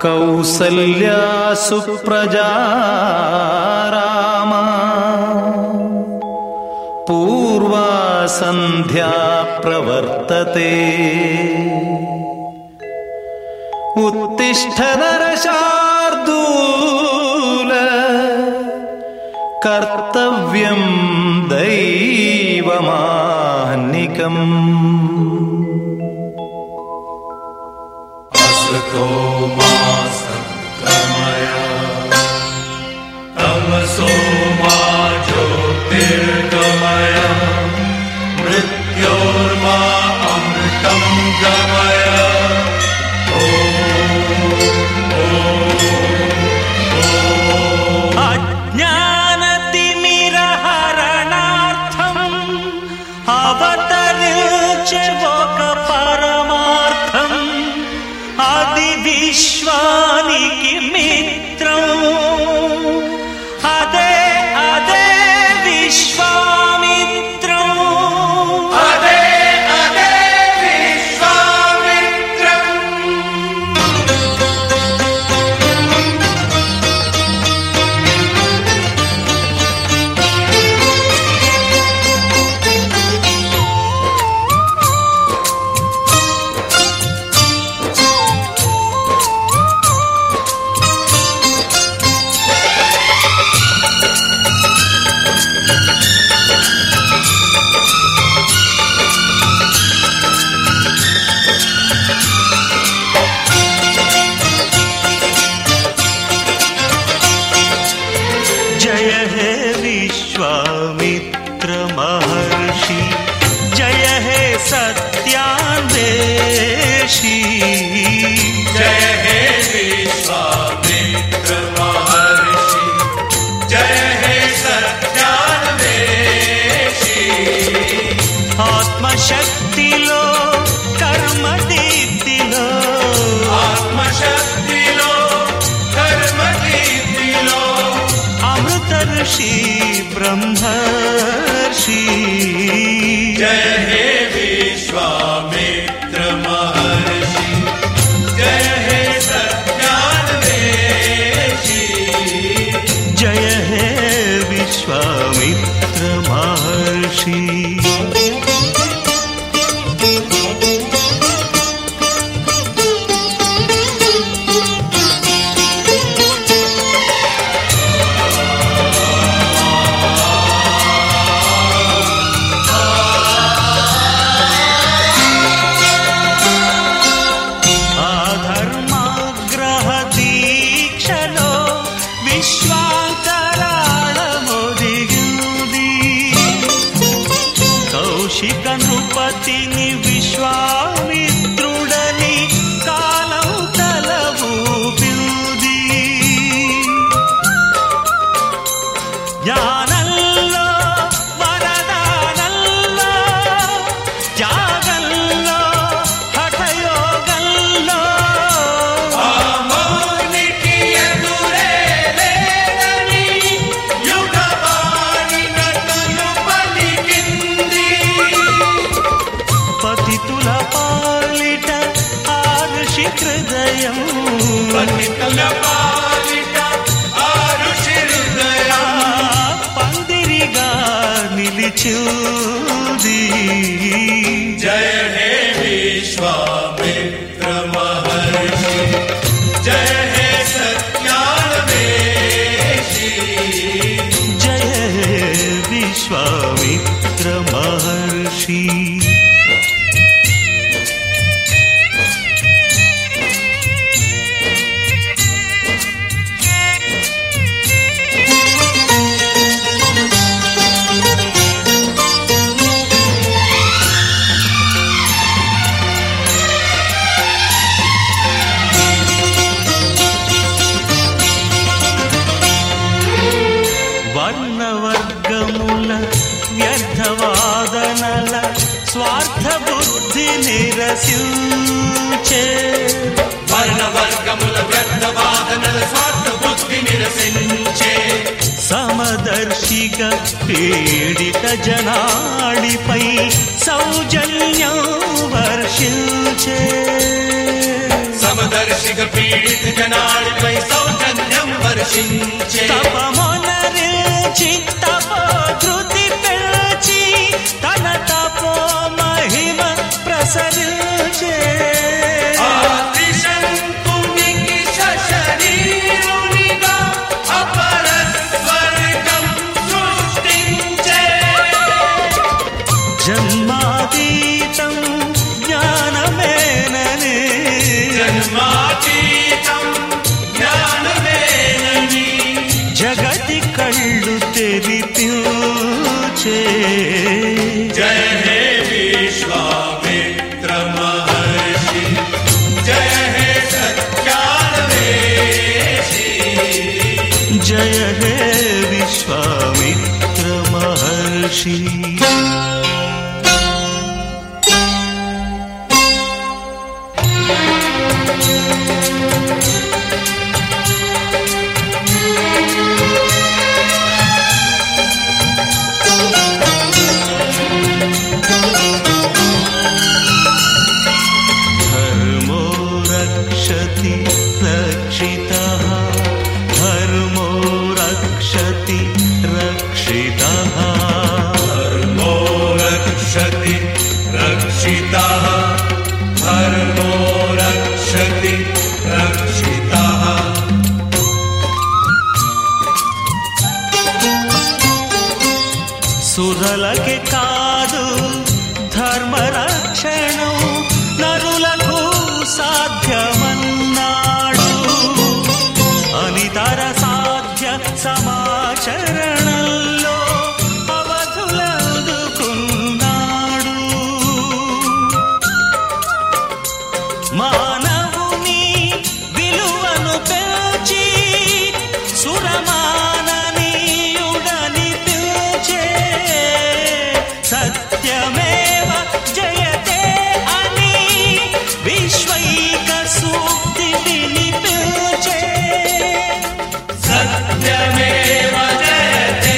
కౌసల్యా సుప్రజా రామా పూర్వా సంధ్యా ప్రవర్తతే ఉత్తిష్ఠ నరశార్దూల కర్తవ్యం దైవమాహ్నికం. అసతో మా సంగమయ తమసో మా జ్యోతిర్గమయ మృత్యోర్మా అమృతం గమయ. అజ్ఞానతిమిరహరణార్థం అవతరించే ఒక పరమార్థం, అది విశ్వానికి మిత్రం. అదే అదే విశ్వామిత్రం. అదే అదే విశ్వామిత్రం. जय हे विश्वामित्र महर्षि, जय हे सत्यान्वेषी. जय हे विश्वामित्र महर्षि, जय हे सत्यान्वेषी. ఆత్మశక్తిలో కర్మదీప్తిలో, ఆత్మశక్తిలో కర్మదీప్తిలో అమృత ఋషి బ్రహ్మర్షి. जय हे विश्वामित्र महर्षि, जय हे सत्यान्वेषी. जय हे विश्वामित्र महर्षि. ఆధర్మాగ్రహ దీక్షలో విశ్వాంతరాళమొదిగింది. కౌశిక నృపతిని విశ్వామిత్రుడని కాలం తల ఊపింది. జ్ఞానంలో వరదానంలో త్యాగంలో హఠయోగంలో మౌనికి ఎదురే లేదని యుగవాణి నటులు పలికింది. పతితుల పాలిట ఆ ఋషి హృదయం, పతితుల పాలిట ఆ ఋషి హృదయం పందిరిగా నిలిచింది. जय हे विश्वामित्र महर्षि, जय हे सत्यान्वेषी. जय हे विश्वामित्र महर्षि. వర్ణవర్గముల వ్యర్థవాదనల స్వార్థ బుద్ధి నిరసించే, వర్ణవర్గముల వ్యర్థవాదనల స్వార్థ బుద్ధి నిరసించే, సమదర్శిగా పీడిత జనాళిపై సౌజన్యం వర్షించే. సమదర్శి కర్షక పీడిత జనాళిపై సౌజన్యం వర్షించే తపమునరించి తపోధృతి పెంచి తన తపో మహిమ ప్రసరించే ఆ త్రిశంకునికి సశరీరునిగా అపర స్వర్గం సృష్టించే జన్మాతీతం జ్ఞానమేనని జన్మాతీతం జ్ఞానమేనని జగతి కళ్ళు తెరిపించే జయ హే విశ్వామిత్ర మహర్షి జయ హే సత్యాన్వేషి జయ హే విశ్వామిత్ర మహర్షి धर्मो रक्षति रक्षितः धर्मो रक्षति रक्षितः धर्मो रक्षति रक्षितः धर्मो रक्षति रक्षितः సురలకి కాదు ధర్మరక్షణం నరులకు సాధ్యమన్నాడు అనితర సాధ్య సమాచరణంలో అవధులందుకున్నాడు మానవుని విలువను పెంచి సురమాననీయుడని పిలిచే సత్యమేవ జయతే అని విశ్వైక సూక్తి వినిపించే సత్యమేవ జయతే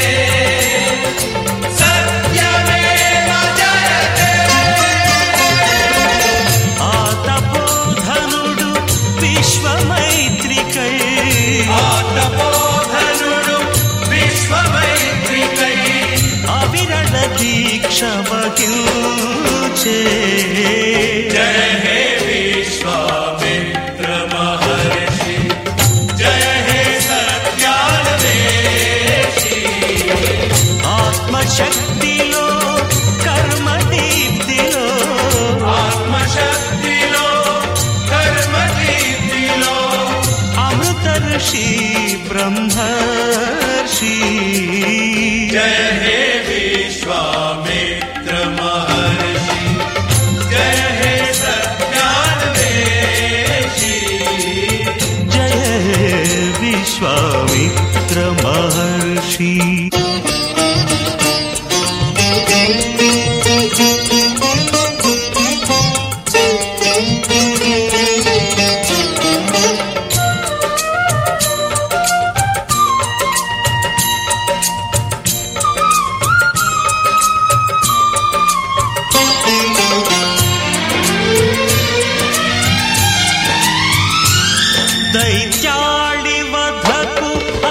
సత్యమేవ జయతే ఆ తపోధనుడు విశ్వమైత్రికై ఆతపోధనుడు విశ్వమైత్రికై అవిరళ దీక్ష వహించే జయ హే విశ్వామిత్ర మహర్షి జయ హే సత్యాన్వేషి ఆత్మశక్తిలో కర్మదీప్తిలో ఆత్మశక్తిలో కర్మదీప్తిలో అమృత ఋషి బ్రహ్మర్షి జయ హే విశ్వామిత్ర మహర్షి జయ హే సత్యాన్వేషి జయ హే విశ్వామిత్ర మహర్షి దైత్యాళి వధకు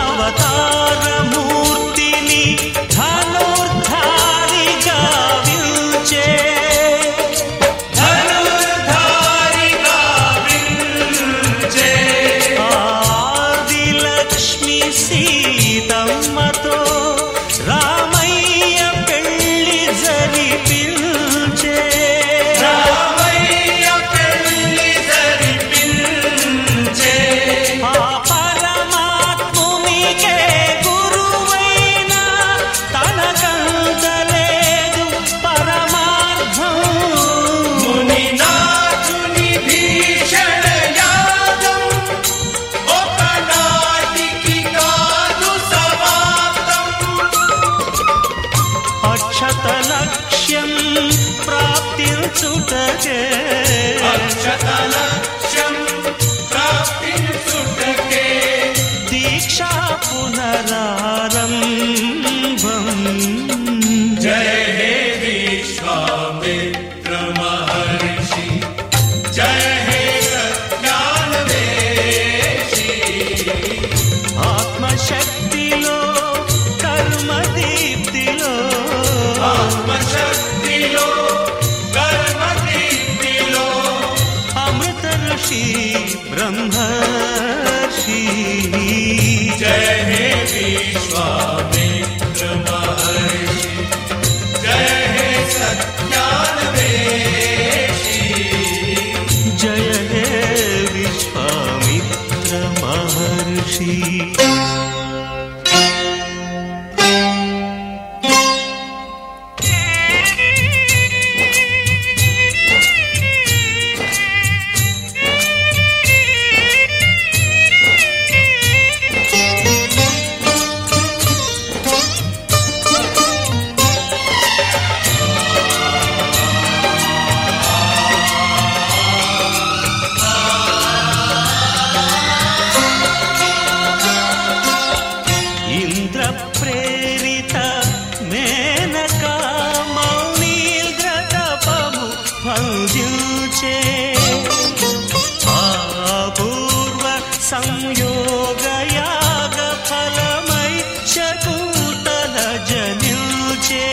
అవతారమూర్తిని ధనుర్ధారిగా విల్చే ధనుర్ధారిగా విల్చే ఆదిలక్ష్మి సీతమ్మతో రామయ్య పెళ్లి జరిపించే రామయ్య పెళ్లి జరిపించే ఆ పరమాత్మునికే గురువైన తనకందలేదు పరమార్థం మునినాథుని భీషణ యాగం ఒకనాటికి కాదు సమాప్తం అక్షత లక్ష్యం ప్రాప్తించుటకే అక్షత లక్ష్యం ప్రాప్తించుటకే దీక్షా పునరారంభం జయ హే విశ్వామిత్ర మహర్షి జయ హే సత్యాన్వేషి ऋषि ब्रह्मर्षि जय हे विश्वामित्र महर्षि जय हे सत्यान्वेषी जय हे विश्वामित्र महर्षि ప్రేరిత మేనకా మౌనీగ్రతపము భంజించే అపూర్వ సంయోగ యాగ ఫలమై శకుంతల జనించే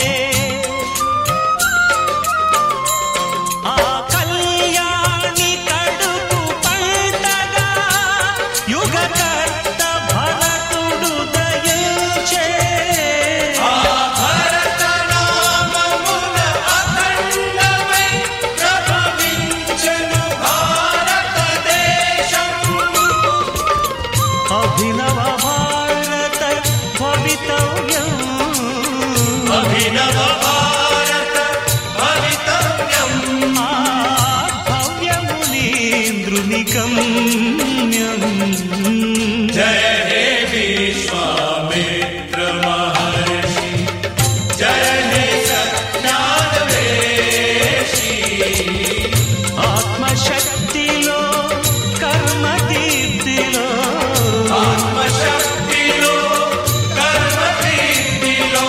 ఆ కళ్యాణి కడుపు పంటగా యుగకర్త భరతుడు దయించే భరత నామమున అఖండమై ప్రభవించెను భారతదేశం అభినవ భారత భవితవ్యం అభినవ భారత భవితవ్యం ఆ భవ్యమునీంద్రుని గమ్యం जय हे विश्वामित्र महर्षि जय हे सत्यान्वेषी ఆత్మశక్తిలో కర్మదీప్తిలో ఆత్మశక్తిలో కర్మదీప్తిలో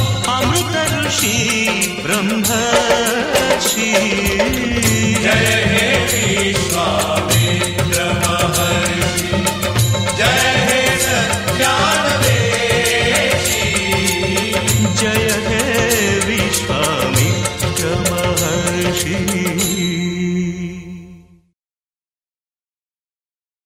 అమృత ఋషి బ్రహ్మర్షి जय